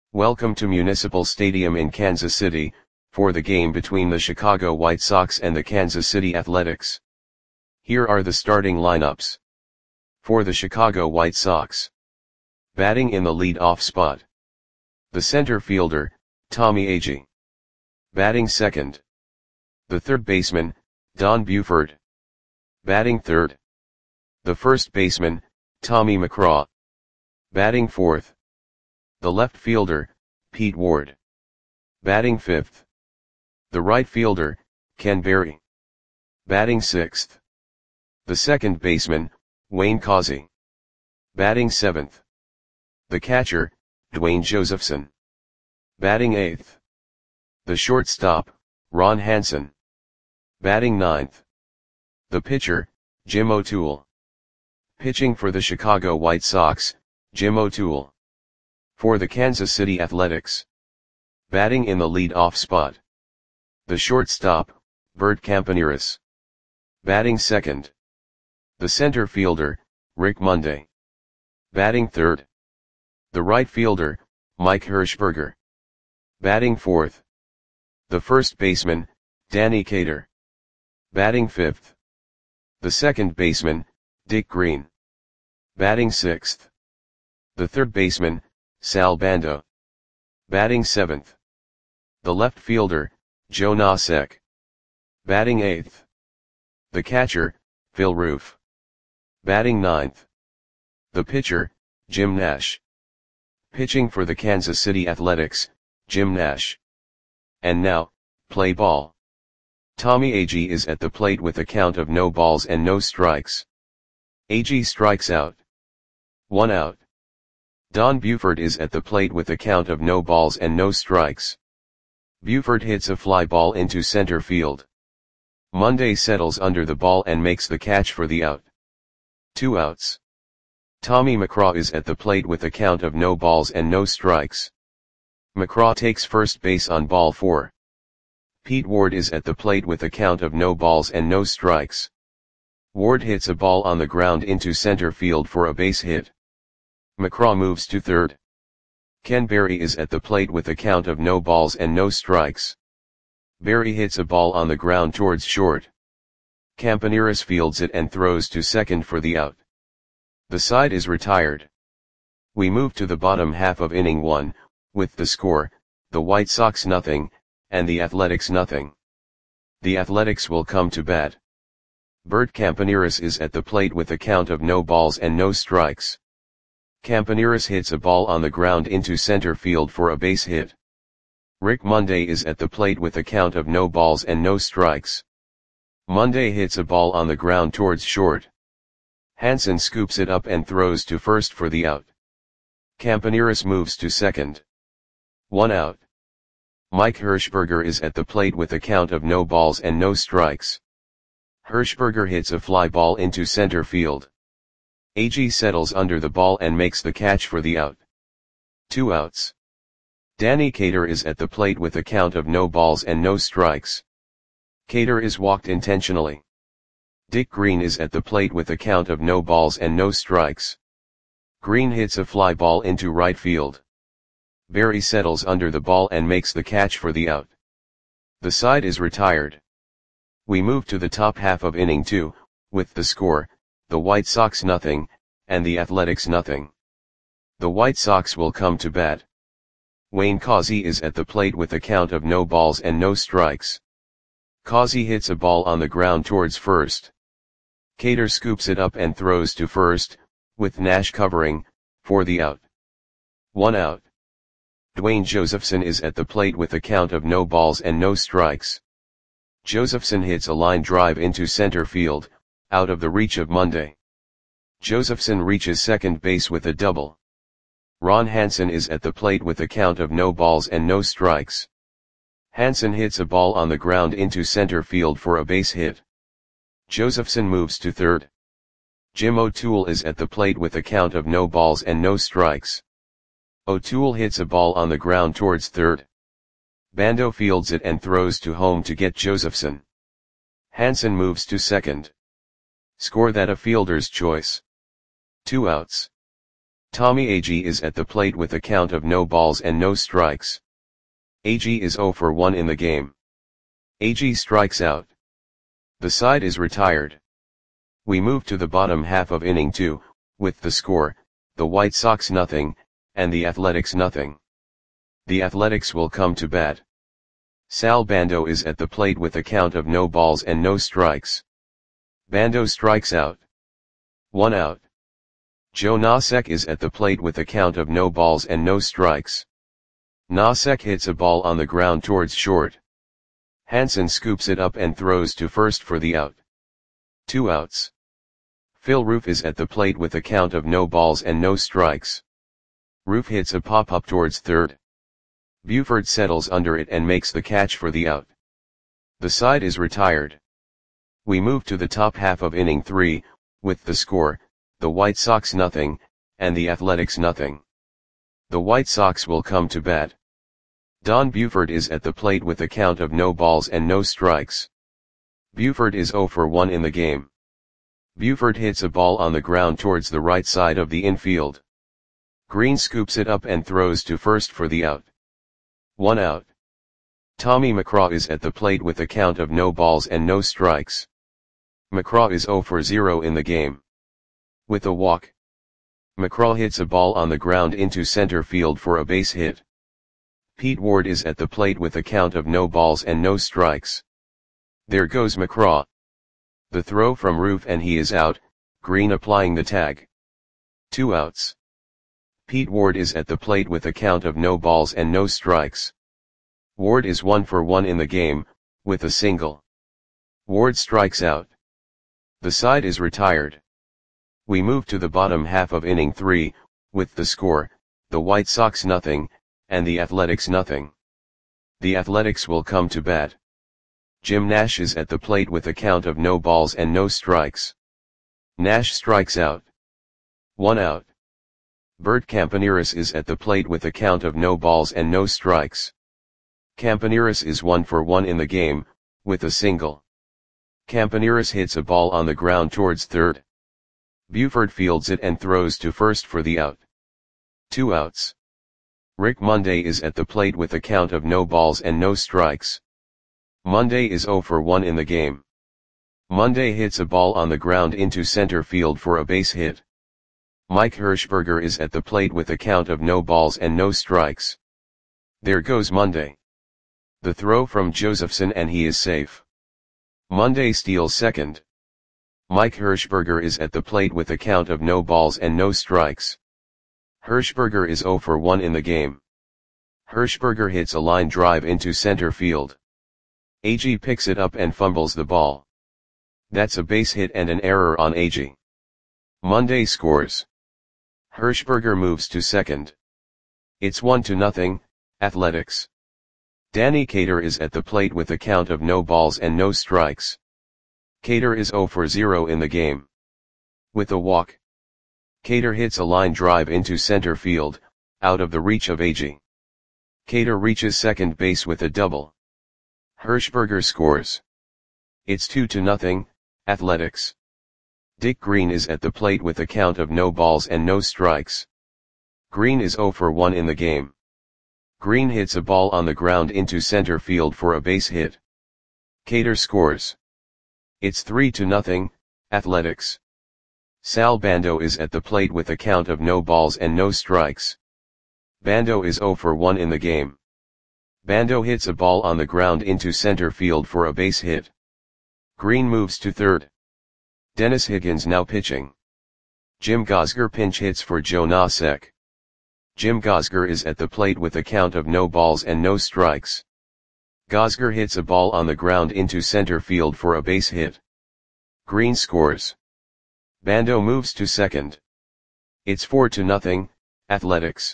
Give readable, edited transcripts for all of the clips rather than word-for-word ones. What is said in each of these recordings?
Welcome to Municipal Stadium in Kansas City, for the game between the Chicago White Sox and the Kansas City Athletics. Here are the starting lineups. For the Chicago White Sox. Batting in the lead-off spot. The center fielder, Tommy Agee. Batting second. The third baseman, Don Buford. Batting third. The first baseman, Tommy McCraw. Batting fourth. The left fielder, Pete Ward. Batting fifth. The right fielder, Ken Berry. Batting sixth. The second baseman, Wayne Causey. Batting seventh. The catcher, Dwayne Josephson. Batting eighth. The shortstop, Ron Hansen. Batting ninth. The pitcher, Jim O'Toole. Pitching for the Chicago White Sox, Jim O'Toole. For the Kansas City Athletics. Batting in the lead-off spot. The shortstop, Bert Campaneris. Batting second. The center fielder, Rick Monday. Batting third. The right fielder, Mike Hirschberger. Batting fourth. The first baseman, Danny Cater. Batting fifth. The second baseman, Dick Green. Batting sixth. The third baseman, Sal Bando. Batting seventh. The left fielder, Joe Nosek. Batting eighth. The catcher, Phil Roof. Batting ninth. The pitcher, Jim Nash. Pitching for the Kansas City Athletics, Jim Nash. And now, play ball. Tommy Agee is at the plate with a count of no balls and no strikes. Agee strikes out. 1 out. Don Buford is at the plate with a count of no balls and no strikes. Buford hits a fly ball into center field. Monday settles under the ball and makes the catch for the out. 2 outs. Tommy McCraw is at the plate with a count of no balls and no strikes. McCraw takes first base on ball 4. Pete Ward is at the plate with a count of no balls and no strikes. Ward hits a ball on the ground into center field for a base hit. McCraw moves to third. Ken Berry is at the plate with a count of no balls and no strikes. Berry hits a ball on the ground towards short. Campaneris fields it and throws to second for the out. The side is retired. We move to the bottom half of inning 1, with the score, the White Sox 0, and the Athletics 0. The Athletics will come to bat. Bert Campaneris is at the plate with a count of no balls and no strikes. Campaneris hits a ball on the ground into center field for a base hit. Rick Monday is at the plate with a count of no balls and no strikes. Monday hits a ball on the ground towards short. Hansen scoops it up and throws to first for the out. Campaneris moves to second. 1 out. Mike Hirschberger is at the plate with a count of no balls and no strikes. Hirschberger hits a fly ball into center field. Agee settles under the ball and makes the catch for the out. 2 outs. Danny Cater is at the plate with a count of no balls and no strikes. Cater is walked intentionally. Dick Green is at the plate with a count of no balls and no strikes. Green hits a fly ball into right field. Berry settles under the ball and makes the catch for the out. The side is retired. We move to the top half of inning 2, with the score, the White Sox 0, and the Athletics 0. The White Sox will come to bat. Wayne Causey is at the plate with a count of no balls and no strikes. Causey hits a ball on the ground towards first. Cater scoops it up and throws to first, with Nash covering, for the out. 1 out. Dwayne Josephson is at the plate with a count of no balls and no strikes. Josephson hits a line drive into center field, out of the reach of Monday. Josephson reaches second base with a double. Ron Hansen is at the plate with a count of no balls and no strikes. Hansen hits a ball on the ground into center field for a base hit. Josephson moves to third. Jim O'Toole is at the plate with a count of no balls and no strikes. O'Toole hits a ball on the ground towards third. Bando fields it and throws to home to get Josephson. Hansen moves to second. Score that a fielder's choice. 2 outs. Tommy Agee is at the plate with a count of no balls and no strikes. Agee is 0 for 1 in the game. Agee strikes out. The side is retired. We move to the bottom half of inning 2, with the score, the White Sox nothing, and the Athletics nothing. The Athletics will come to bat. Sal Bando is at the plate with a count of no balls and no strikes. Bando strikes out. 1 out. Joe Nosek is at the plate with a count of no balls and no strikes. Nosek hits a ball on the ground towards short. Hansen scoops it up and throws to first for the out. 2 outs. Phil Roof is at the plate with a count of no balls and no strikes. Roof hits a pop-up towards third. Buford settles under it and makes the catch for the out. The side is retired. We move to the top half of inning 3, with the score, the White Sox nothing, and the Athletics nothing. The White Sox will come to bat. Don Buford is at the plate with a count of no balls and no strikes. Buford is 0 for 1 in the game. Buford hits a ball on the ground towards the right side of the infield. Green scoops it up and throws to first for the out. 1 out. Tommy McCraw is at the plate with a count of no balls and no strikes. McCraw is 0 for 0 in the game. With a walk, McCraw hits a ball on the ground into center field for a base hit. Pete Ward is at the plate with a count of no balls and no strikes. There goes McCraw. The throw from Roof and he is out, Green applying the tag. 2 outs. Pete Ward is at the plate with a count of no balls and no strikes. Ward is 1 for 1 in the game, with a single. Ward strikes out. The side is retired. We move to the bottom half of inning 3, with the score, the White Sox nothing, and the Athletics nothing. The Athletics will come to bat. Jim Nash is at the plate with a count of no balls and no strikes. Nash strikes out. 1 out. Bert Campaneris is at the plate with a count of no balls and no strikes. Campaneris is 1 for 1 in the game, with a single. Campaneris hits a ball on the ground towards third. Buford fields it and throws to first for the out. 2 outs. Rick Monday is at the plate with a count of no balls and no strikes. Monday is 0 for 1 in the game. Monday hits a ball on the ground into center field for a base hit. Mike Hirschberger is at the plate with a count of no balls and no strikes. There goes Monday. The throw from Josephson and he is safe. Monday steals second. Mike Hirschberger is at the plate with a count of no balls and no strikes. Hirschberger is 0 for 1 in the game. Hirschberger hits a line drive into center field. Agee picks it up and fumbles the ball. That's a base hit and an error on Agee. Monday scores. Hirschberger moves to second. It's 1-0, Athletics. Danny Cater is at the plate with a count of no balls and no strikes. Cater is 0 for 0 in the game. With a walk, Cater hits a line drive into center field, out of the reach of Agee. Cater reaches second base with a double. Hirschberger scores. It's 2-0, Athletics. Dick Green is at the plate with a count of no balls and no strikes. Green is 0 for 1 in the game. Green hits a ball on the ground into center field for a base hit. Cater scores. It's 3-0, Athletics. Sal Bando is at the plate with a count of no balls and no strikes. Bando is 0 for 1 in the game. Bando hits a ball on the ground into center field for a base hit. Green moves to third. Dennis Higgins now pitching. Jim Gosger pinch hits for Joe Nosek. Jim Gosger is at the plate with a count of no balls and no strikes. Gosger hits a ball on the ground into center field for a base hit. Green scores. Bando moves to second. It's 4-0, Athletics.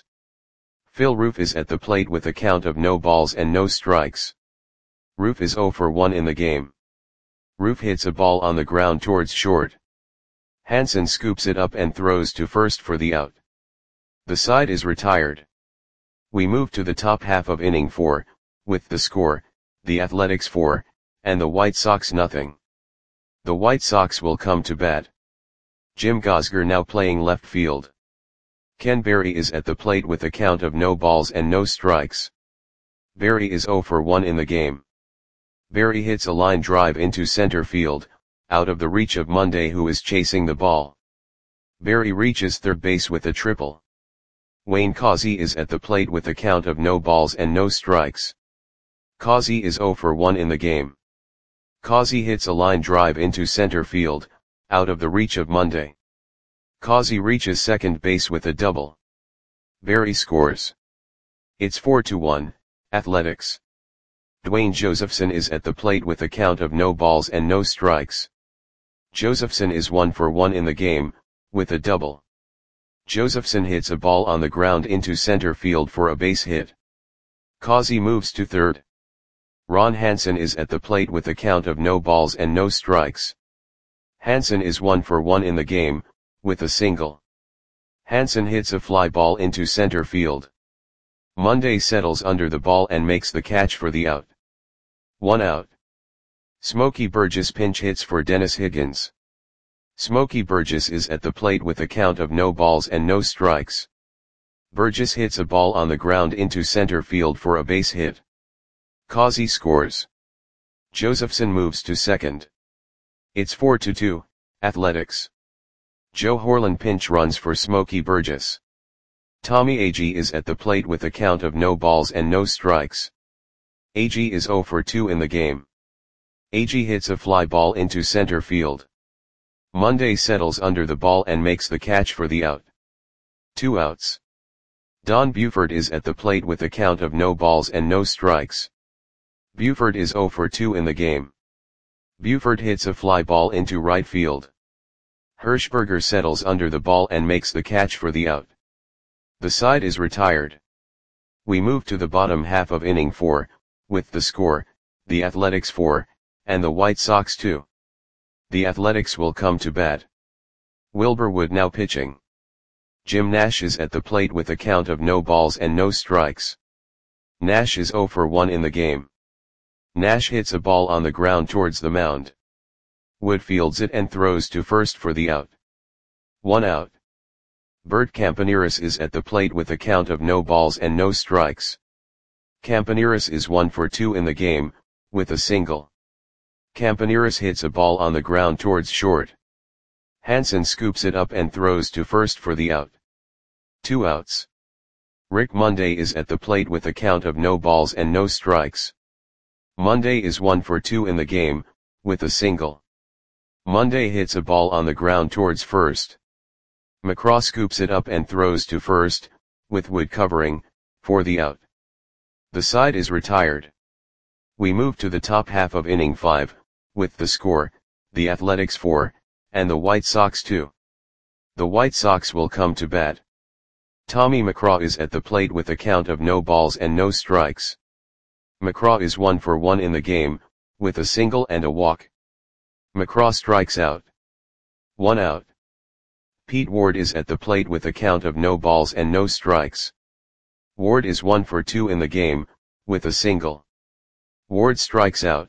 Phil Roof is at the plate with a count of no balls and no strikes. Roof is 0 for 1 in the game. Roof hits a ball on the ground towards short. Hansen scoops it up and throws to first for the out. The side is retired. We move to the top half of inning 4, with the score, the Athletics 4, and the White Sox nothing. The White Sox will come to bat. Jim Gosger now playing left field. Ken Berry is at the plate with a count of no balls and no strikes. Berry is 0 for 1 in the game. Berry hits a line drive into center field, out of the reach of Monday, who is chasing the ball. Berry reaches third base with a triple. Wayne Causey is at the plate with a count of no balls and no strikes. Causey is 0 for 1 in the game. Causey hits a line drive into center field, out of the reach of Monday. Causey reaches second base with a double. Berry scores. It's 4-1, Athletics. Dwayne Josephson is at the plate with a count of no balls and no strikes. Josephson is 1 for 1 in the game, with a double. Josephson hits a ball on the ground into center field for a base hit. Causey moves to third. Ron Hansen is at the plate with a count of no balls and no strikes. Hansen is 1 for 1 in the game, with a single. Hansen hits a fly ball into center field. Monday settles under the ball and makes the catch for the out. 1 out. Smokey Burgess pinch hits for Dennis Higgins. Smokey Burgess is at the plate with a count of no balls and no strikes. Burgess hits a ball on the ground into center field for a base hit. Causey scores. Josephson moves to second. It's 4-2, Athletics. Joe Horland pinch runs for Smokey Burgess. Tommy Agee is at the plate with a count of no balls and no strikes. Agee is 0 for 2 in the game. Agee hits a fly ball into center field. Monday settles under the ball and makes the catch for the out. 2 outs. Don Buford is at the plate with a count of no balls and no strikes. Buford is 0 for 2 in the game. Buford hits a fly ball into right field. Hirschberger settles under the ball and makes the catch for the out. The side is retired. We move to the bottom half of inning 4, with the score, the Athletics 4, and the White Sox 2. The Athletics will come to bat. Wilbur Wood now pitching. Jim Nash is at the plate with a count of no balls and no strikes. Nash is 0 for 1 in the game. Nash hits a ball on the ground towards the mound. Wood fields it and throws to first for the out. 1 out. Bert Campaneris is at the plate with a count of no balls and no strikes. Campaneris is 1 for 2 in the game, with a single. Campaneris hits a ball on the ground towards short. Hansen scoops it up and throws to first for the out. 2 outs. Rick Monday is at the plate with a count of no balls and no strikes. Monday is 1 for 2 in the game, with a single. Monday hits a ball on the ground towards first. McCraw scoops it up and throws to first, with Wood covering, for the out. The side is retired. We move to the top half of inning 5, with the score, the Athletics 4, and the White Sox 2. The White Sox will come to bat. Tommy McCraw is at the plate with a count of no balls and no strikes. McCraw is 1 for 1 in the game, with a single and a walk. McCraw strikes out. 1 out. Pete Ward is at the plate with a count of no balls and no strikes. Ward is 1 for 2 in the game, with a single. Ward strikes out.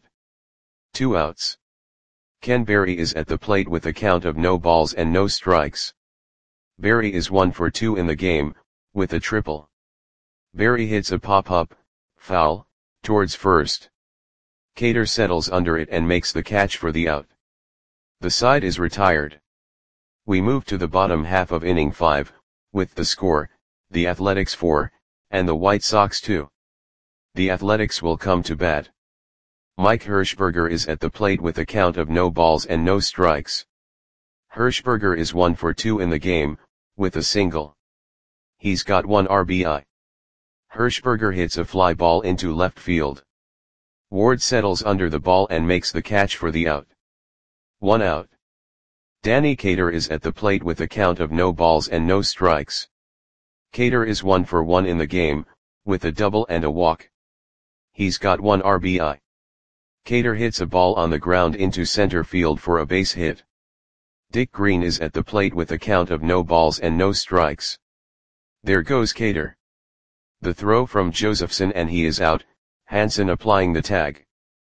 2 outs. Ken Berry is at the plate with a count of no balls and no strikes. Berry is 1 for 2 in the game, with a triple. Berry hits a pop-up, foul, towards first. Cater settles under it and makes the catch for the out. The side is retired. We move to the bottom half of inning 5, with the score, the Athletics 4, and the White Sox 2. The Athletics will come to bat. Mike Hirschberger is at the plate with a count of no balls and no strikes. Hirschberger is 1 for 2 in the game, with a single. He's got 1 RBI. Hirschberger hits a fly ball into left field. Ward settles under the ball and makes the catch for the out. 1 out. Danny Cater is at the plate with a count of no balls and no strikes. Cater is 1 for 1 in the game, with a double and a walk. He's got 1 RBI. Cater hits a ball on the ground into center field for a base hit. Dick Green is at the plate with a count of no balls and no strikes. There goes Cater. The throw from Josephson and he is out, Hansen applying the tag.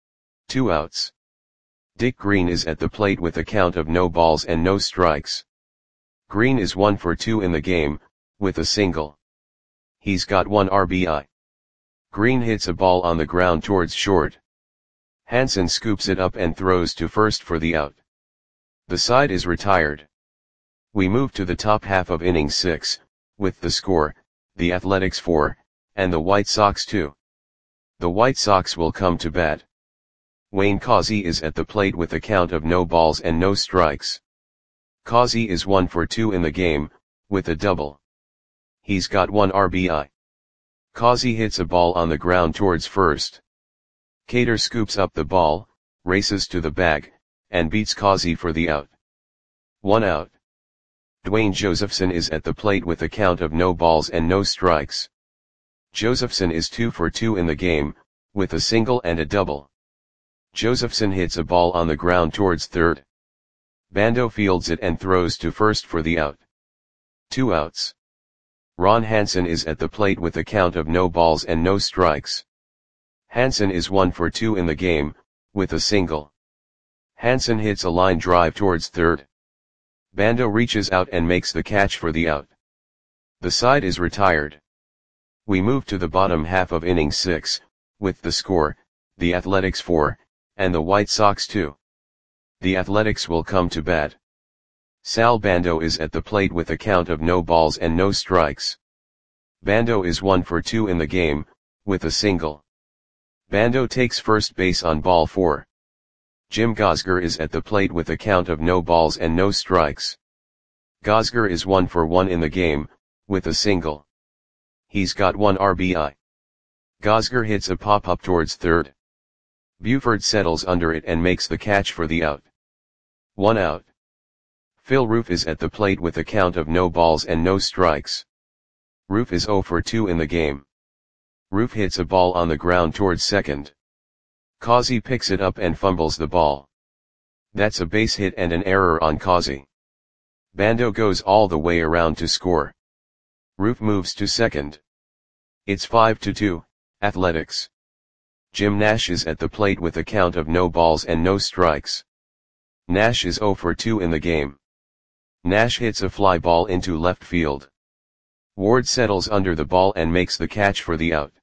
2 outs. Dick Green is at the plate with a count of no balls and no strikes. Green is 1 for 2 in the game, with a single. He's got 1 RBI. Green hits a ball on the ground towards short. Hansen scoops it up and throws to first for the out. The side is retired. We move to the top half of inning 6, with the score, the Athletics 4, and the White Sox 2. The White Sox will come to bat. Wayne Causey is at the plate with a count of no balls and no strikes. Causey is 1 for 2 in the game, with a double. He's got 1 RBI. Causey hits a ball on the ground towards first. Cater scoops up the ball, races to the bag, and beats Causey for the out. 1 out. Dwayne Josephson is at the plate with a count of no balls and no strikes. Josephson is 2 for 2 in the game, with a single and a double. Josephson hits a ball on the ground towards third. Bando fields it and throws to first for the out. 2 outs. Ron Hansen is at the plate with a count of no balls and no strikes. Hansen is 1 for 2 in the game, with a single. Hansen hits a line drive towards third. Bando reaches out and makes the catch for the out. The side is retired. We move to the bottom half of inning 6, with the score, the Athletics 4, and the White Sox 2. The Athletics will come to bat. Sal Bando is at the plate with a count of no balls and no strikes. Bando is 1 for 2 in the game, with a single. Bando takes first base on ball 4. Jim Gosger is at the plate with a count of no balls and no strikes. Gosger is 1 for 1 in the game, with a single. He's got 1 RBI. Gosger hits a pop-up towards third. Buford settles under it and makes the catch for the out. 1 out. Phil Roof is at the plate with a count of no balls and no strikes. Roof is 0 for 2 in the game. Roof hits a ball on the ground towards second. Causey picks it up and fumbles the ball. That's a base hit and an error on Causey. Bando goes all the way around to score. Roof moves to second. It's 5-2, Athletics. Jim Nash is at the plate with a count of no balls and no strikes. Nash is 0 for 2 in the game. Nash hits a fly ball into left field. Ward settles under the ball and makes the catch for the out.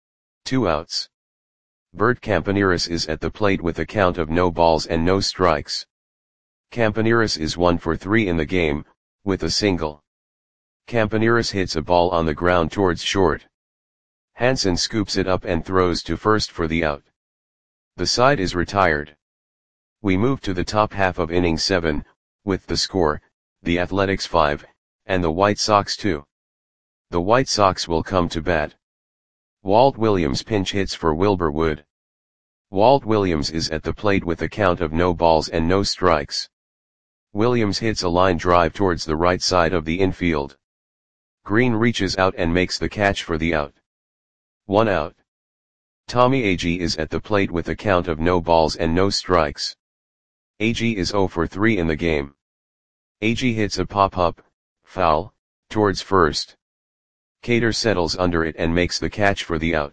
2 outs. Bert Campaneris is at the plate with a count of no balls and no strikes. Campaneris is 1 for 3 in the game, with a single. Campaneris hits a ball on the ground towards short. Hansen scoops it up and throws to first for the out. The side is retired. We move to the top half of inning 7, with the score, the Athletics 5, and the White Sox 2. The White Sox will come to bat. Walt Williams pinch hits for Wilbur Wood. Walt Williams is at the plate with a count of no balls and no strikes. Williams hits a line drive towards the right side of the infield. Green reaches out and makes the catch for the out. 1 out. Tommy Agee is at the plate with a count of no balls and no strikes. Agee is 0 for 3 in the game. Agee hits a pop-up, foul, towards first. Cater settles under it and makes the catch for the out.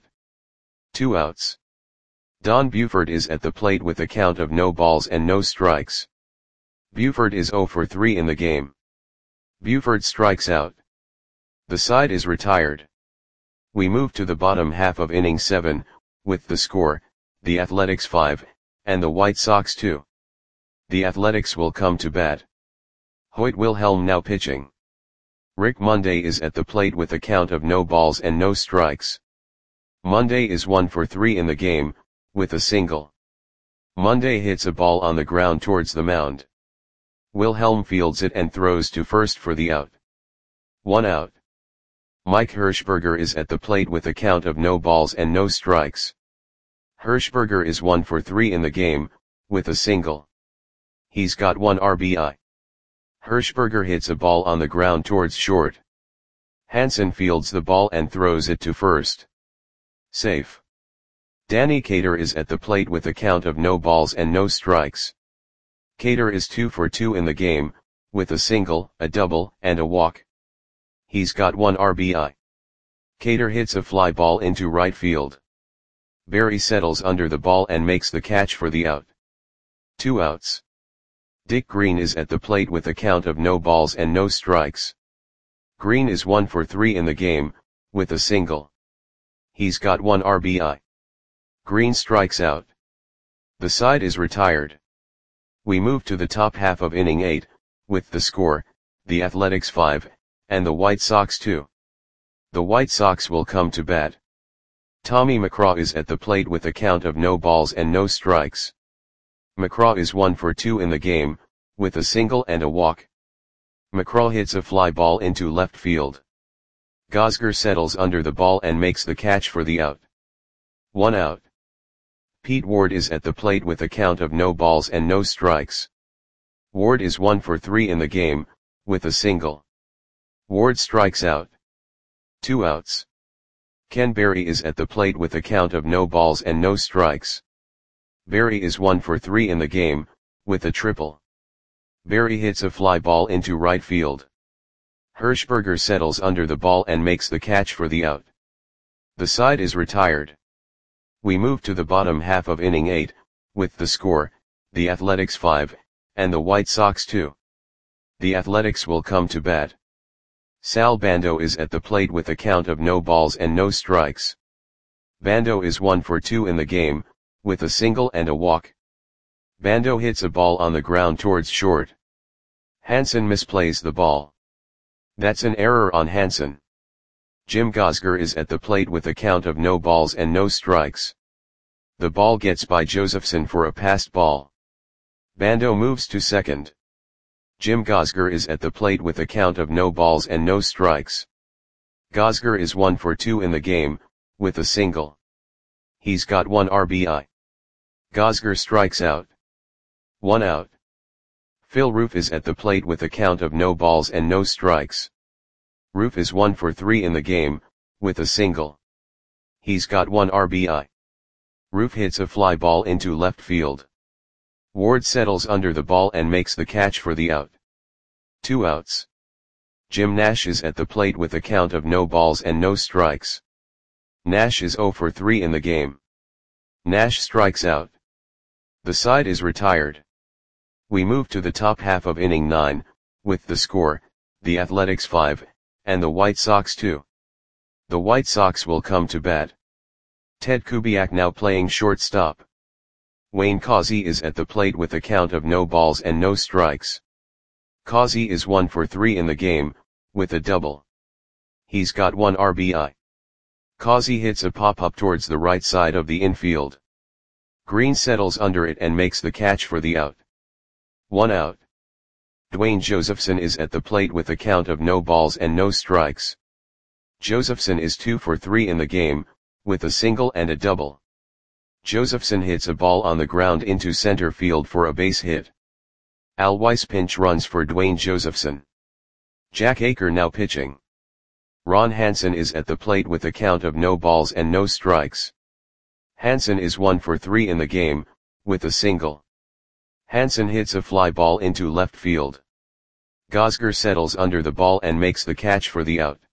2 outs. Don Buford is at the plate with a count of no balls and no strikes. Buford is 0 for 3 in the game. Buford strikes out. The side is retired. We move to the bottom half of inning 7, with the score, the Athletics 5, and the White Sox 2. The Athletics will come to bat. Hoyt Wilhelm now pitching. Rick Monday is at the plate with a count of no balls and no strikes. Monday is 1 for 3 in the game, with a single. Monday hits a ball on the ground towards the mound. Wilhelm fields it and throws to first for the out. 1 out. Mike Hirschberger is at the plate with a count of no balls and no strikes. Hirschberger is 1 for 3 in the game, with a single. He's got 1 RBI. Hirschberger hits a ball on the ground towards short. Hansen fields the ball and throws it to first. Safe. Danny Cater is at the plate with a count of no balls and no strikes. Cater is 2 for 2 in the game, with a single, a double, and a walk. He's got 1 RBI. Cater hits a fly ball into right field. Barry settles under the ball and makes the catch for the out. 2 outs. Dick Green is at the plate with a count of no balls and no strikes. Green is 1 for 3 in the game, with a single. He's got 1 RBI. Green strikes out. The side is retired. We move to the top half of inning 8, with the score, the Athletics 5, and the White Sox 2. The White Sox will come to bat. Tommy McCraw is at the plate with a count of no balls and no strikes. McCraw is 1 for 2 in the game, with a single and a walk. McCraw hits a fly ball into left field. Gosger settles under the ball and makes the catch for the out. 1 out. Pete Ward is at the plate with a count of no balls and no strikes. Ward is 1 for 3 in the game, with a single. Ward strikes out. 2 outs. Ken Berry is at the plate with a count of no balls and no strikes. Berry is 1 for 3 in the game, with a triple. Berry hits a fly ball into right field. Hirschberger settles under the ball and makes the catch for the out. The side is retired. We move to the bottom half of inning 8, with the score, the Athletics 5, and the White Sox 2. The Athletics will come to bat. Sal Bando is at the plate with a count of no balls and no strikes. Bando is 1 for 2 in the game, with a single and a walk. Bando hits a ball on the ground towards short. Hansen misplays the ball. That's an error on Hansen. Jim Gosger is at the plate with a count of no balls and no strikes. The ball gets by Josephson for a passed ball. Bando moves to second. Jim Gosger is at the plate with a count of no balls and no strikes. Gosger is 1 for 2 in the game, with a single. He's got 1 RBI. Gosger strikes out. 1 out. Phil Roof is at the plate with a count of no balls and no strikes. Roof is 1 for 3 in the game, with a single. He's got 1 RBI. Roof hits a fly ball into left field. Ward settles under the ball and makes the catch for the out. 2 outs. Jim Nash is at the plate with a count of no balls and no strikes. Nash is 0 for 3 in the game. Nash strikes out. The side is retired. We move to the top half of inning 9, with the score, the Athletics 5, and the White Sox 2. The White Sox will come to bat. Ted Kubiak now playing shortstop. Wayne Causey is at the plate with a count of no balls and no strikes. Causey is 1 for 3 in the game, with a double. He's got 1 RBI. Causey hits a pop-up towards the right side of the infield. Green settles under it and makes the catch for the out. 1 out. Dwayne Josephson is at the plate with a count of no balls and no strikes. Josephson is 2 for 3 in the game, with a single and a double. Josephson hits a ball on the ground into center field for a base hit. Al Weiss pinch runs for Dwayne Josephson. Jack Aker now pitching. Ron Hansen is at the plate with a count of no balls and no strikes. Hansen is 1 for 3 in the game, with a single. Hansen hits a fly ball into left field. Gosger settles under the ball and makes the catch for the out.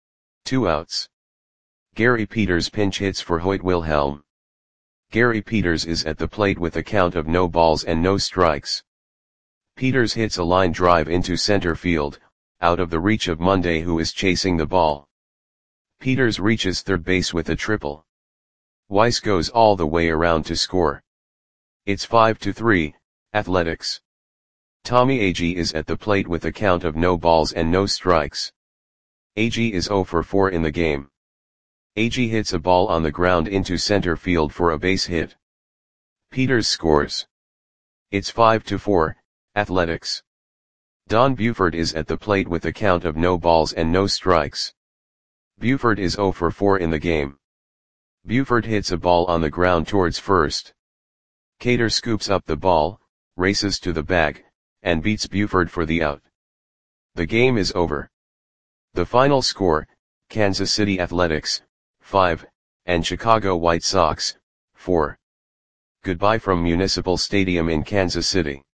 2 outs. Gary Peters pinch hits for Hoyt Wilhelm. Gary Peters is at the plate with a count of no balls and no strikes. Peters hits a line drive into center field, out of the reach of Monday, who is chasing the ball. Peters reaches third base with a triple. Weiss goes all the way around to score. It's 5-3, Athletics. Tommy Agee is at the plate with a count of no balls and no strikes. Agee is 0 for 4 in the game. Agee hits a ball on the ground into center field for a base hit. Peters scores. It's 5-4, Athletics. Don Buford is at the plate with a count of no balls and no strikes. Buford is 0 for 4 in the game. Buford hits a ball on the ground towards first. Cater scoops up the ball, races to the bag, and beats Buford for the out. The game is over. The final score, Kansas City Athletics, 5, and Chicago White Sox, 4. Goodbye from Municipal Stadium in Kansas City.